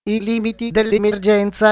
I limiti dell'emergenza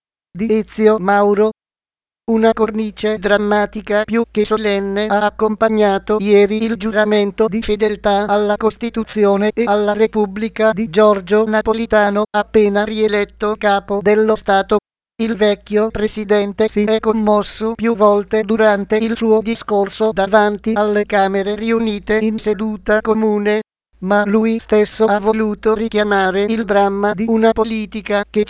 di Ezio Mauro. Una cornice drammatica più che solenne ha accompagnato ieri il giuramento di fedeltà alla Costituzione e alla Repubblica di Giorgio Napolitano, appena rieletto capo dello Stato. Il vecchio presidente si è commosso più volte durante il suo discorso davanti alle Camere riunite in seduta comune, ma lui stesso ha voluto richiamare il dramma di una politica che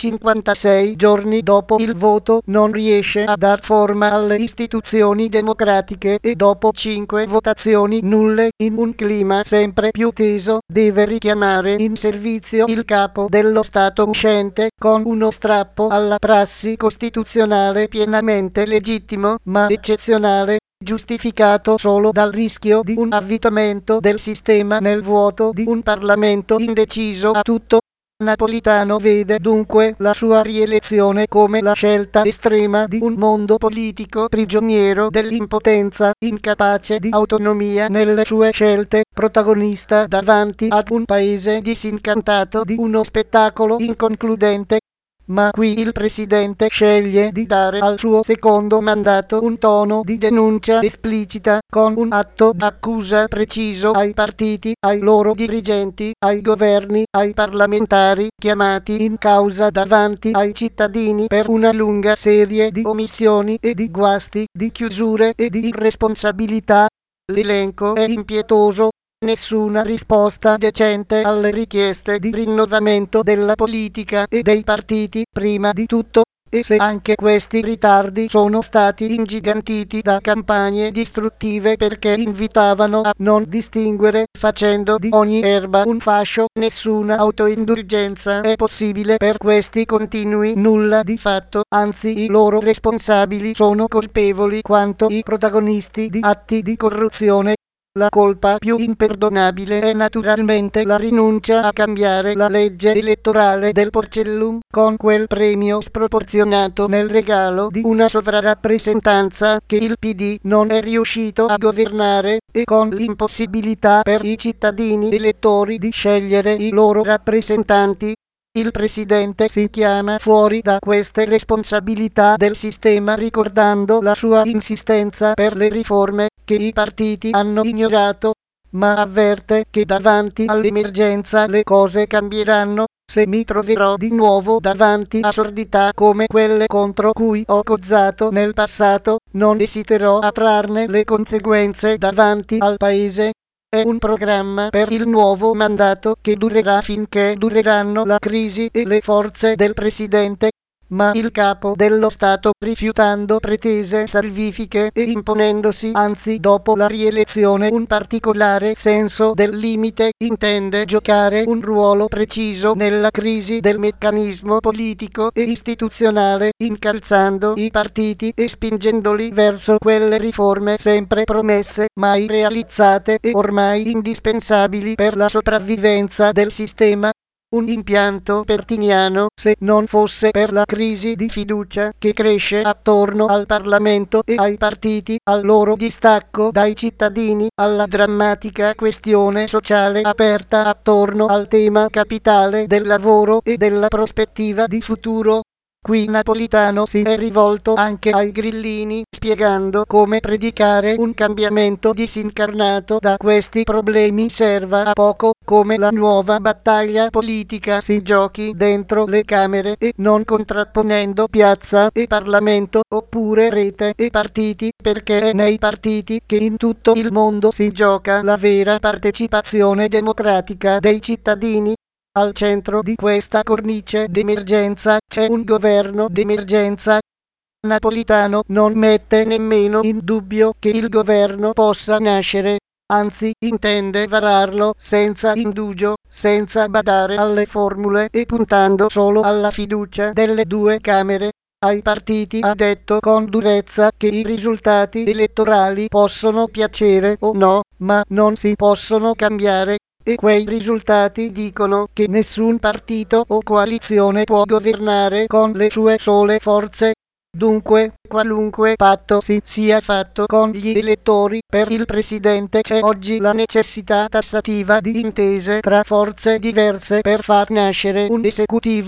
56 giorni dopo il voto non riesce a dar forma alle istituzioni democratiche e dopo 5 votazioni nulle, in un clima sempre più teso, deve richiamare in servizio il capo dello Stato uscente con uno strappo alla prassi costituzionale pienamente legittimo ma eccezionale, giustificato solo dal rischio di un avvitamento del sistema nel vuoto di un Parlamento indeciso a tutto. Napolitano vede dunque la sua rielezione come la scelta estrema di un mondo politico prigioniero dell'impotenza, incapace di autonomia nelle sue scelte, protagonista davanti ad un paese disincantato di uno spettacolo inconcludente. Ma qui il presidente sceglie di dare al suo secondo mandato un tono di denuncia esplicita, con un atto d'accusa preciso ai partiti, ai loro dirigenti, ai governi, ai parlamentari chiamati in causa davanti ai cittadini per una lunga serie di omissioni e di guasti, di chiusure e di irresponsabilità. L'elenco è impietoso. Nessuna risposta decente alle richieste di rinnovamento della politica e dei partiti, prima di tutto, e se anche questi ritardi sono stati ingigantiti da campagne distruttive perché invitavano a non distinguere, facendo di ogni erba un fascio, nessuna autoindulgenza è possibile per questi continui nulla di fatto, anzi i loro responsabili sono colpevoli quanto i protagonisti di atti di corruzione. La colpa più imperdonabile è naturalmente la rinuncia a cambiare la legge elettorale del Porcellum, con quel premio sproporzionato nel regalo di una sovrarappresentanza che il PD non è riuscito a governare, e con l'impossibilità per i cittadini elettori di scegliere i loro rappresentanti. Il presidente si chiama fuori da queste responsabilità del sistema ricordando la sua insistenza per le riforme che i partiti hanno ignorato, ma avverte che davanti all'emergenza le cose cambieranno. Se mi troverò di nuovo davanti a assurdità come quelle contro cui ho cozzato nel passato, non esiterò a trarne le conseguenze davanti al Paese. È un programma per il nuovo mandato che durerà finché dureranno la crisi e le forze del presidente. Ma il capo dello Stato, rifiutando pretese salvifiche e imponendosi anzi dopo la rielezione un particolare senso del limite, intende giocare un ruolo preciso nella crisi del meccanismo politico e istituzionale, incalzando i partiti e spingendoli verso quelle riforme sempre promesse, mai realizzate e ormai indispensabili per la sopravvivenza del sistema. Un impianto pertiniano, se non fosse per la crisi di fiducia che cresce attorno al Parlamento e ai partiti, al loro distacco dai cittadini, alla drammatica questione sociale aperta attorno al tema capitale del lavoro e della prospettiva di futuro. Qui Napolitano si è rivolto anche ai grillini, spiegando come predicare un cambiamento disincarnato da questi problemi serva a poco, come la nuova battaglia politica si giochi dentro le Camere e non contrapponendo piazza e Parlamento, oppure rete e partiti, perché è nei partiti che in tutto il mondo si gioca la vera partecipazione democratica dei cittadini. Al centro di questa cornice d'emergenza c'è un governo d'emergenza. Napolitano non mette nemmeno in dubbio che il governo possa nascere, anzi intende vararlo senza indugio, senza badare alle formule e puntando solo alla fiducia delle due Camere. Ai partiti ha detto con durezza che i risultati elettorali possono piacere o no, ma non si possono cambiare. E quei risultati dicono che nessun partito o coalizione può governare con le sue sole forze. Dunque, qualunque patto si sia fatto con gli elettori, per il presidente c'è oggi la necessità tassativa di intese tra forze diverse per far nascere un esecutivo.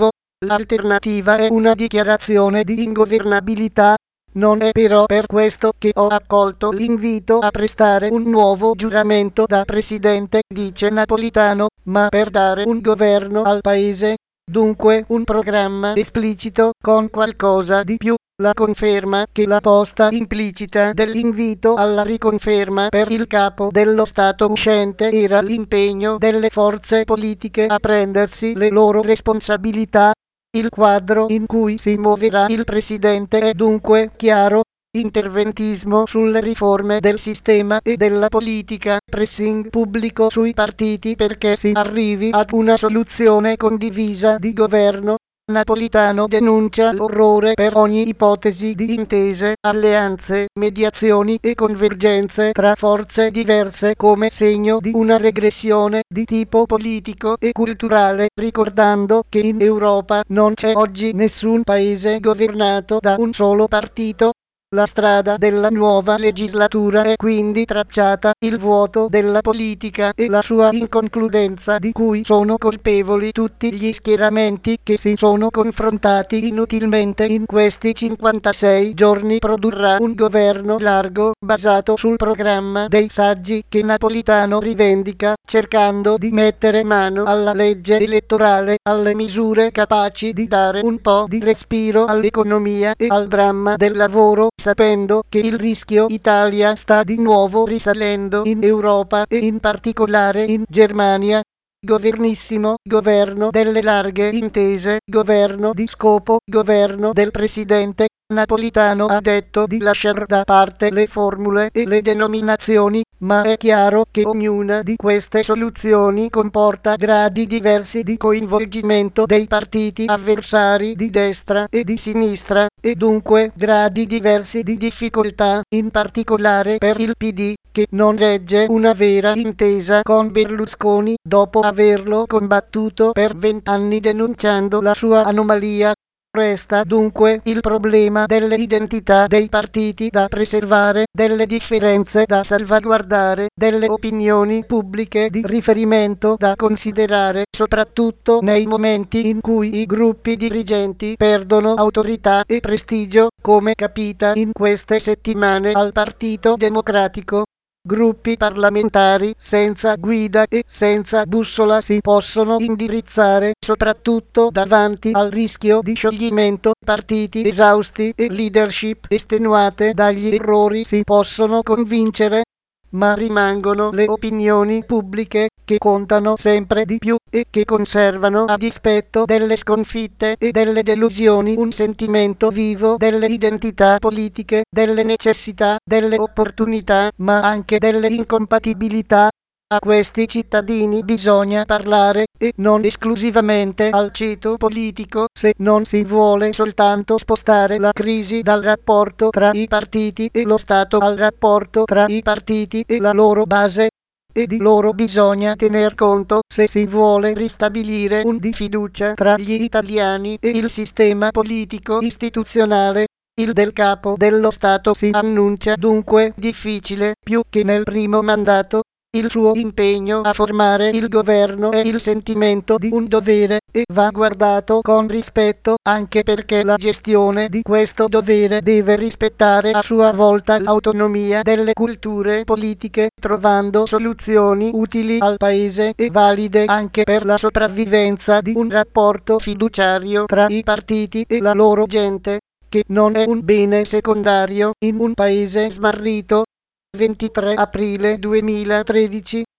L'alternativa è una dichiarazione di ingovernabilità. Non è però per questo che ho accolto l'invito a prestare un nuovo giuramento da presidente, dice Napolitano, ma per dare un governo al paese. Dunque un programma esplicito con qualcosa di più. La conferma che la posta implicita dell'invito alla riconferma per il capo dello Stato uscente era l'impegno delle forze politiche a prendersi le loro responsabilità. Il quadro in cui si muoverà il presidente è dunque chiaro: interventismo sulle riforme del sistema e della politica, pressing pubblico sui partiti perché si arrivi ad una soluzione condivisa di governo. Napolitano denuncia l'orrore per ogni ipotesi di intese, alleanze, mediazioni e convergenze tra forze diverse come segno di una regressione di tipo politico e culturale, ricordando che in Europa non c'è oggi nessun paese governato da un solo partito. La strada della nuova legislatura è quindi tracciata: il vuoto della politica e la sua inconcludenza di cui sono colpevoli tutti gli schieramenti che si sono confrontati inutilmente in questi 56 giorni produrrà un governo largo, basato sul programma dei saggi che Napolitano rivendica, cercando di mettere mano alla legge elettorale, alle misure capaci di dare un po' di respiro all'economia e al dramma del lavoro, sapendo che il rischio Italia sta di nuovo risalendo in Europa e in particolare in Germania. Governissimo, governo delle larghe intese, governo di scopo, governo del presidente. Napolitano ha detto di lasciare da parte le formule e le denominazioni, ma è chiaro che ognuna di queste soluzioni comporta gradi diversi di coinvolgimento dei partiti avversari di destra e di sinistra, e dunque gradi diversi di difficoltà, in particolare per il PD, che non regge una vera intesa con Berlusconi, dopo averlo combattuto per 20 anni denunciando la sua anomalia. Resta dunque il problema delle identità dei partiti da preservare, delle differenze da salvaguardare, delle opinioni pubbliche di riferimento da considerare, soprattutto nei momenti in cui i gruppi dirigenti perdono autorità e prestigio, come capita in queste settimane al Partito Democratico. Gruppi parlamentari senza guida e senza bussola si possono indirizzare, soprattutto davanti al rischio di scioglimento. Partiti esausti e leadership estenuate dagli errori si possono convincere, ma rimangono le opinioni pubbliche, che contano sempre di più e che conservano, a dispetto delle sconfitte e delle delusioni, un sentimento vivo delle identità politiche, delle necessità, delle opportunità, ma anche delle incompatibilità. A questi cittadini bisogna parlare, e non esclusivamente al ceto politico, se non si vuole soltanto spostare la crisi dal rapporto tra i partiti e lo Stato al rapporto tra i partiti e la loro base. E di loro bisogna tener conto se si vuole ristabilire un di fiducia tra gli italiani e il sistema politico istituzionale. Il del capo dello Stato si annuncia dunque difficile, più che nel primo mandato. Il suo impegno a formare il governo è il sentimento di un dovere, e va guardato con rispetto, anche perché la gestione di questo dovere deve rispettare a sua volta l'autonomia delle culture politiche, trovando soluzioni utili al Paese e valide anche per la sopravvivenza di un rapporto fiduciario tra i partiti e la loro gente, che non è un bene secondario in un Paese smarrito. 23 aprile 2013